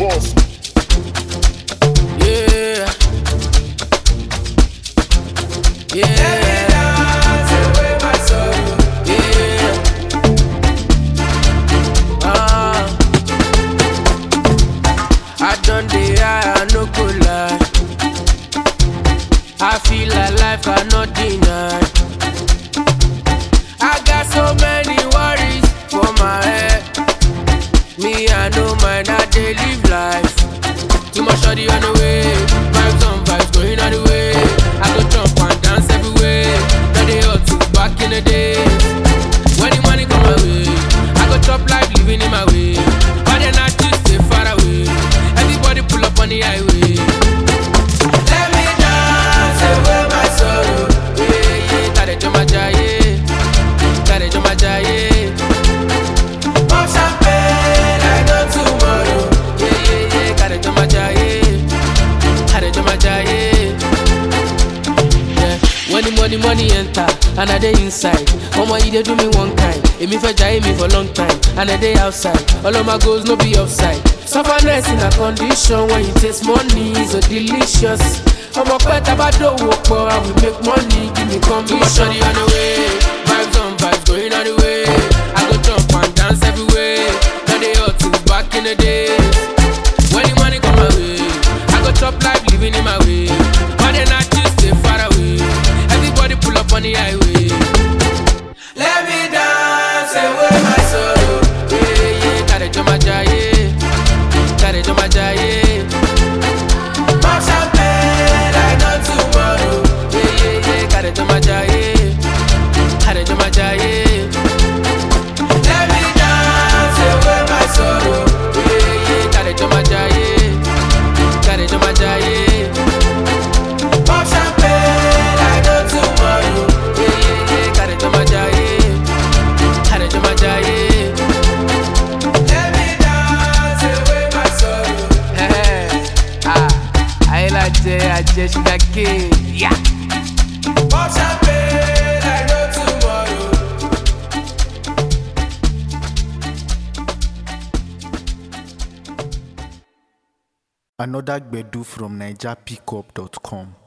boss. Yeah. Yeah. I done the high, I no go lie. I feel like life cannot deny. I got so many worries for my head. Me, I know mine, I dey live life. Too much shawty on the way, vibes on vibes going all the way. I go jump and dance everywhere. Now they hot since back in the days. When the money come my way, I go chop life living in my way. But then I just stay far away. Everybody pull up on the highway. Let me dance away my sorrow. Yeah, yeah, tare jo majaye, tare jo majaye. Pop champagne, I know tomorrow. Yeah, yeah, yeah, tare jo majaye, tare jo majaye. Yeah, when the money enter and I dey inside, omo you dey do me one kind. Emi fe jaye me for long time and I dey outside. All of my goals no be offside. Sufferness in a condition when you taste money so delicious. Omo pe tabado wopo, I will make money, give me commission. Shawty on the way, vibes on vibes going all the way. I go jump and dance everywhere. Now they hot since back in the days. When the money come my way, I go chop life living in my way. But then I just stay far away. Everybody pull up on the highway. Let me dance away my sorrow. Yeah, yeah, tare jo majaye, tare jo majaye. Pop champagne, I know tomorrow. Yeah, yeah, yeah, tare jo majaye, tare jo majaye. Let me dance away my sorrow. Yeah, yeah, tare jo majaye, tare jo majaye. Pop champagne, I know tomorrow. Yeah, yeah, yeah, tare jo majaye, tare jo majaye. Let me dance away my sorrow. I like Jay, sugar king. Yeah. Pop champagne, I know tomorrow. Another Gbedu from NigerPickup.com.